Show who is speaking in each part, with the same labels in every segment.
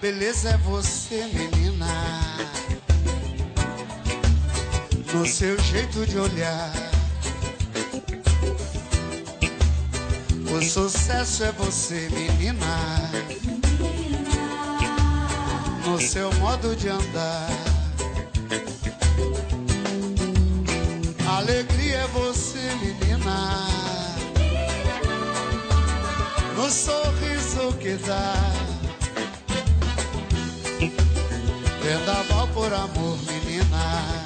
Speaker 1: beleza é você, menina, no seu jeito de olhar. O sucesso é você, menina, no seu modo de andar. A alegria é você, menina, no sorriso que dá. Vendaval por amor, menina,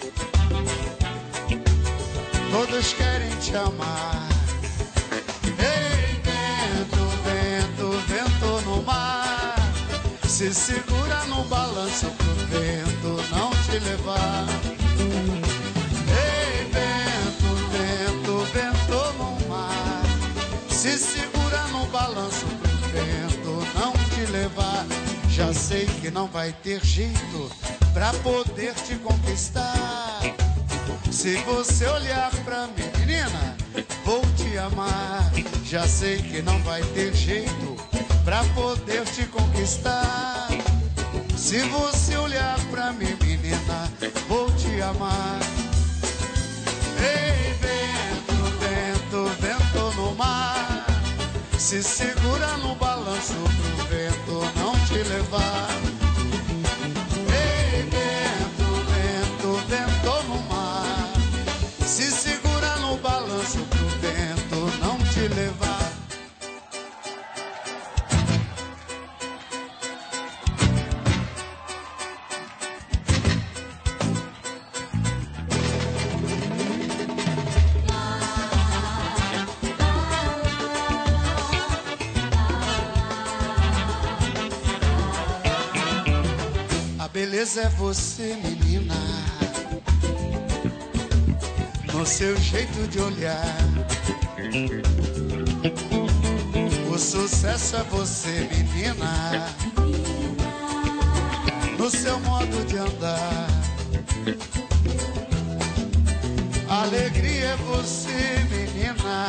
Speaker 1: todos querem te amar. Ei, vento, vento, vento no mar, se segura no balanço pro vento não te levar. Ei, vento, vento, vento no mar, se segura no balanço pro vento não te levar. Já sei que não vai ter jeito pra poder te conquistar. Se você olhar pra mim, menina, vou te amar. Já sei que não vai ter jeito pra poder te conquistar. Se você olhar pra mim, menina, vou te amar. Ei, vento, vento, vento no mar, se segura no balanço pro vento não te levar. Ei, vento, vento, vento no mar, se segura no balanço pro vento não te levar. Beleza é você, menina, no seu jeito de olhar. O sucesso é você, menina, no seu modo de andar. A alegria é você, menina,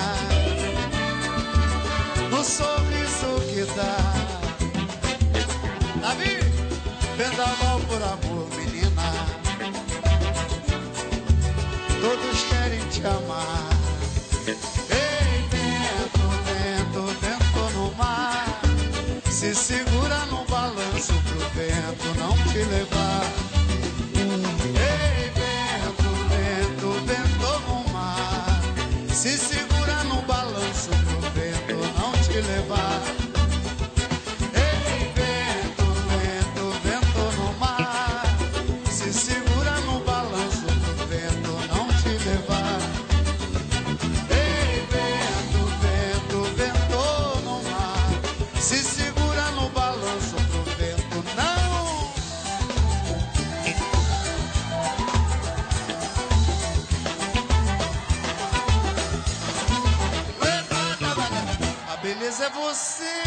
Speaker 1: no sorriso que dá. Davi! Vendaval por amor, menina, todos querem te amar. Ei, vento, vento, vento no mar, se segura no balanço pro vento não te levar. Ei, vento, vento, vento no mar, se segura no balanço pro vento não te levar. Beleza é você.